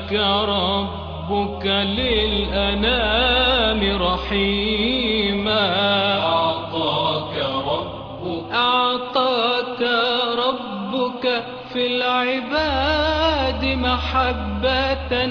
ربك للأنام رحيما. أعطاك ربك في العباد محبة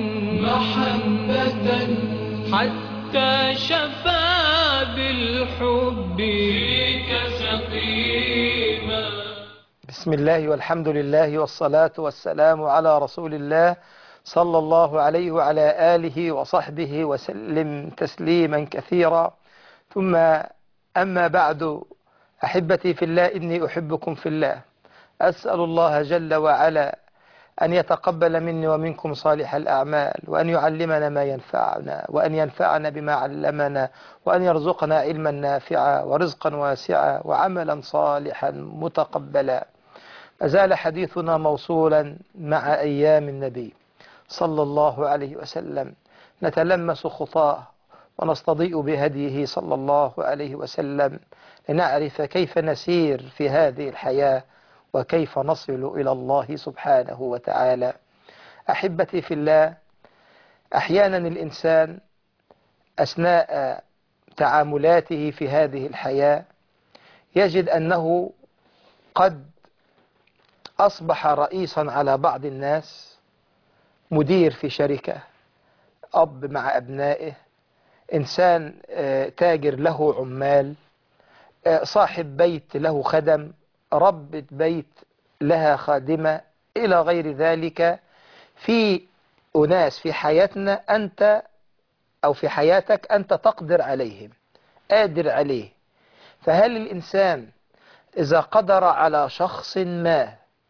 حتى شفى بالحب فيك سقيما. بسم الله والحمد لله والصلاة والسلام على رسول الله صلى الله عليه وعلى آله وصحبه وسلم تسليما كثيرا. ثم أما بعد، أحبتي في الله، إني أحبكم في الله. أسأل الله جل وعلا أن يتقبل مني ومنكم صالح الأعمال، وأن يعلمنا ما ينفعنا، وأن ينفعنا بما علمنا، وأن يرزقنا علما نافعا ورزقا واسعا وعملا صالحا متقبلا. أزال حديثنا موصولا مع أيام النبي صلى الله عليه وسلم، نتلمس خطاه ونستضيء بهديه صلى الله عليه وسلم، لنعرف كيف نسير في هذه الحياة وكيف نصل إلى الله سبحانه وتعالى. أحبتي في الله، أحيانا الإنسان أثناء تعاملاته في هذه الحياة يجد أنه قد أصبح رئيسا على بعض الناس، مدير في شركة، أب مع أبنائه، إنسان تاجر له عمال، صاحب بيت له خدم، ربة بيت لها خادمة، إلى غير ذلك. في أناس في حياتنا أنت أو في حياتك أنت تقدر عليهم، قادر عليه. فهل الإنسان إذا قدر على شخص ما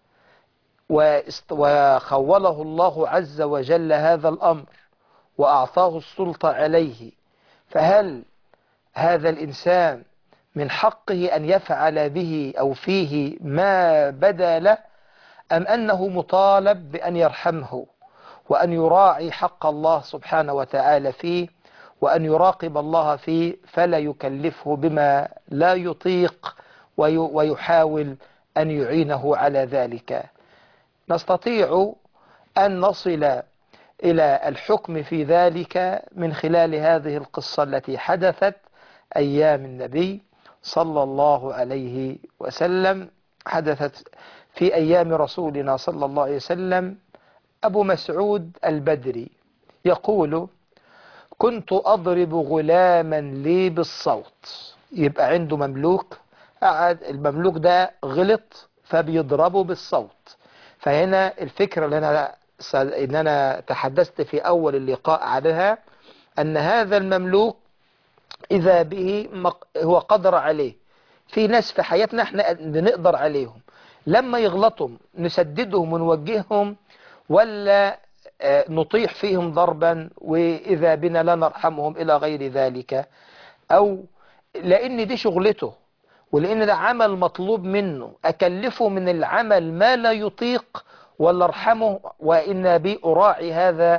وخوله الله عز وجل هذا الأمر وأعطاه السلطة عليه، فهل هذا الإنسان من حقه أن يفعل به أو فيه ما بدا له، أم أنه مطالب بأن يرحمه وأن يراعي حق الله سبحانه وتعالى فيه، وأن يراقب الله فيه فلا يكلفه بما لا يطيق ويحاول أن يعينه على ذلك؟ نستطيع أن نصل إلى الحكم في ذلك من خلال هذه القصة التي حدثت أيام النبي صلى الله عليه وسلم. حدثت في أيام رسولنا صلى الله عليه وسلم. أبو مسعود البدري يقول: كنت أضرب غلاما لي بالصوت. يبقى عنده مملوك، قعد المملوك ده غلط فبيضربه بالصوت. فهنا الفكرة اللي أنا تحدثت في أول اللقاء عنها، أن هذا المملوك إذا به هو قدر عليه. في ناس في حياتنا احنا نقدر عليهم، لما يغلطوا نسددهم ونوجههم، ولا نطيح فيهم ضربا وإذا بنا لا نرحمهم إلى غير ذلك، أو لأن دي شغلته ولأن ده عمل مطلوب منه أكلفه من العمل ما لا يطيق، ولا ارحمه وإن بي أراعي هذا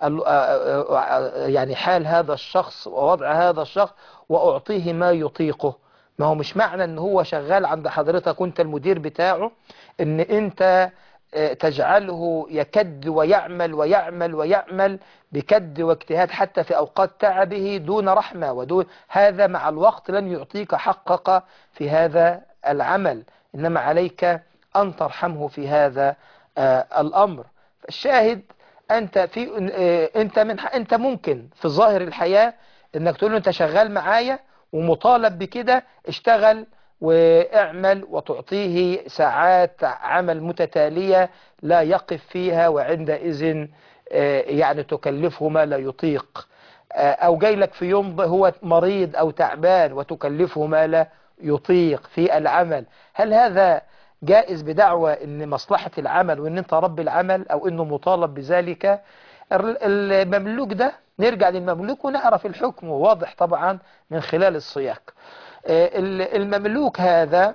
يعني حال هذا الشخص ووضع هذا الشخص وأعطيه ما يطيقه. ما هو مش معنى ان هو شغال عند حضرتك وانت المدير بتاعه ان انت تجعله يكد ويعمل ويعمل ويعمل بكد واجتهاد حتى في أوقات تعبه دون رحمة ودون هذا. مع الوقت لن يعطيك حقك في هذا العمل، إنما عليك أن ترحمه في هذا الأمر. الشاهد أنت ممكن في ظاهر الحياة إنك تقول له أنت شغال معايا ومطالب بكده، اشتغل واعمل، وتعطيه ساعات عمل متتالية لا يقف فيها، وعندئذ يعني تكلفه ما لا يطيق. أو جاي لك في يوم هو مريض أو تعبان وتكلفه ما لا يطيق في العمل. هل هذا جائز بدعوى ان مصلحة العمل وان انت رب العمل، او انه مطالب بذلك؟ المملوك ده نرجع للمملوك ونعرف الحكم واضح طبعا من خلال السياق. المملوك هذا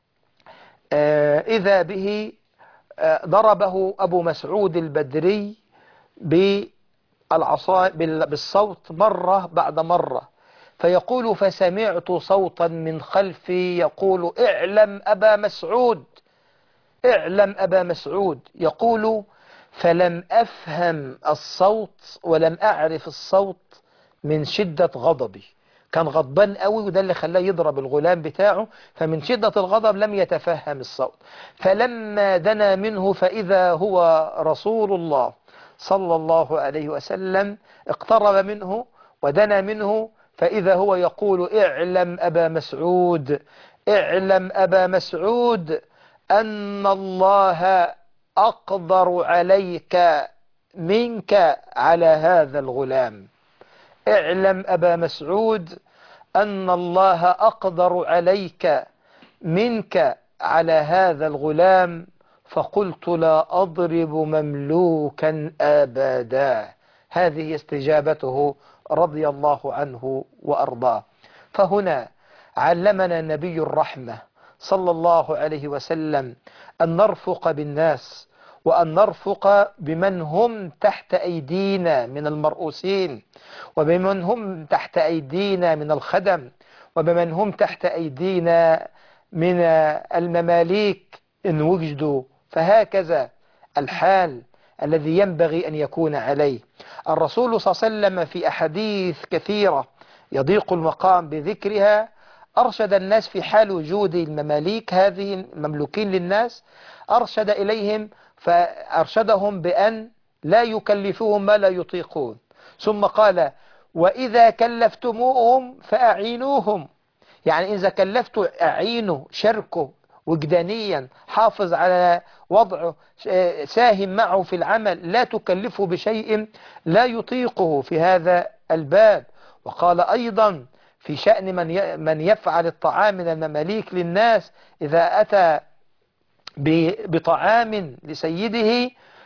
إذا به ضربه أبو مسعود البدري بالعصا بالصوت مرة بعد مرة، فيقول: فسمعت صوتا من خلفي يقول: اعلم أبا مسعود، اعلم أبا مسعود. يقول: فلم أفهم الصوت ولم أعرف الصوت من شدة غضبي. كان غضبان قوي، وده اللي خلاه يضرب الغلام بتاعه، فمن شدة الغضب لم يتفهم الصوت. فلما دنا منه فإذا هو رسول الله صلى الله عليه وسلم، اقترب منه ودنا منه، فإذا هو يقول: اعلم أبا مسعود، اعلم أبا مسعود أن الله أقدر عليك منك على هذا الغلام. اعلم أبا مسعود أن الله أقدر عليك منك على هذا الغلام. فقلت: لا أضرب مملوكا أبدا. هذه استجابته رضي الله عنه وأرضاه. فهنا علمنا نبي الرحمة صلى الله عليه وسلم أن نرفق بالناس، وأن نرفق بمن هم تحت أيدينا من المرؤوسين، وبمن هم تحت أيدينا من الخدم، وبمن هم تحت أيدينا من المماليك إن وجدوا. فهكذا الحال الذي ينبغي أن يكون عليه. الرسول صلى الله عليه وسلم في أحاديث كثيرة يضيق المقام بذكرها أرشد الناس في حال وجود المماليك هذه المملوكين للناس، أرشد إليهم فأرشدهم بأن لا يكلفوهم ما لا يطيقون، ثم قال: وإذا كلفتموهم فأعينوهم. يعني إذا كلفت أعينه، شركه وجدانيا، حافظ على وضعه، ساهم معه في العمل، لا تكلفه بشيء لا يطيقه في هذا الباب. وقال أيضا في شأن من يفعل الطعام من المماليك للناس: إذا أتى بطعام لسيده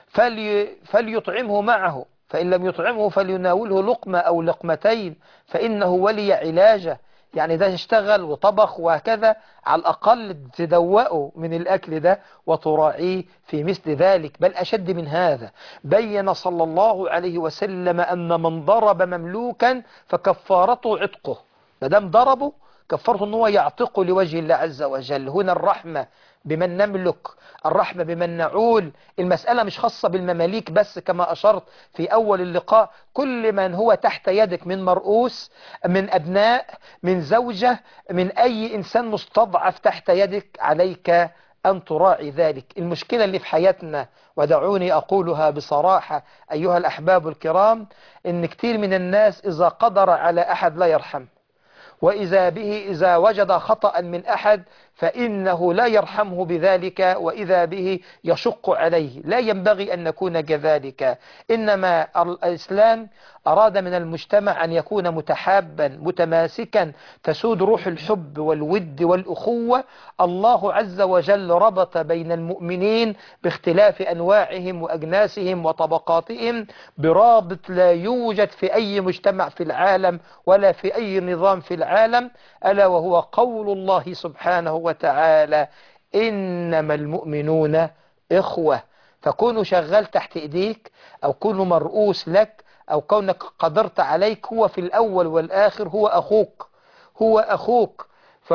فليطعمه معه، فإن لم يطعمه فليناوله لقمة أو لقمتين فإنه ولي علاجه. يعني ده اشتغل وطبخ وهكذا، على الأقل تدوقه من الأكل ده وتراعيه في مثل ذلك. بل أشد من هذا، بين صلى الله عليه وسلم أن من ضرب مملوكا فكفارته عتقه. مادام ضربه كفرته أنه يعتقه لوجه الله عز وجل. هنا الرحمة بمن نملك، الرحمة بمن نعول. المسألة مش خاصة بالمماليك بس، كما أشرت في أول اللقاء، كل من هو تحت يدك من مرؤوس، من أبناء، من زوجة، من أي إنسان مستضعف تحت يدك، عليك أن تراعي ذلك. المشكلة اللي في حياتنا، ودعوني أقولها بصراحة أيها الأحباب الكرام، إن كتير من الناس إذا قدر على أحد لا يرحم، وإذا به إذا وجد خطأ من أحد فإنه لا يرحمه بذلك، وإذا به يشق عليه. لا ينبغي أن نكون كذلك. إنما الإسلام أراد من المجتمع أن يكون متحابا متماسكا، تسود روح الحب والود والأخوة. الله عز وجل ربط بين المؤمنين باختلاف أنواعهم وأجناسهم وطبقاتهم برابط لا يوجد في أي مجتمع في العالم ولا في أي نظام في العالم، ألا وهو قول الله سبحانه وتعالى: إنما المؤمنون إخوة. فكونوا شغال تحت إيديك، أو كونوا مرؤوس لك، أو كونك قدرت عليك، هو في الأول والآخر هو أخوك، هو أخوك.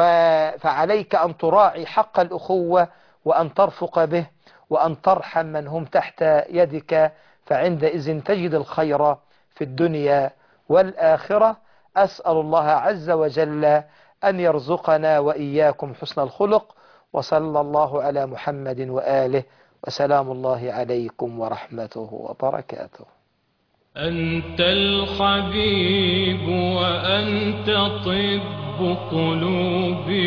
فعليك أن تراعي حق الأخوة، وأن ترفق به، وأن ترحم من هم تحت يدك، فعندئذ تجد الخير في الدنيا والآخرة. أسأل الله عز وجل أن يرزقنا وإياكم حسن الخلق، وصلى الله على محمد وآله، وسلام الله عليكم ورحمته وبركاته. أنت الحبيب وأنت طب قلوبي.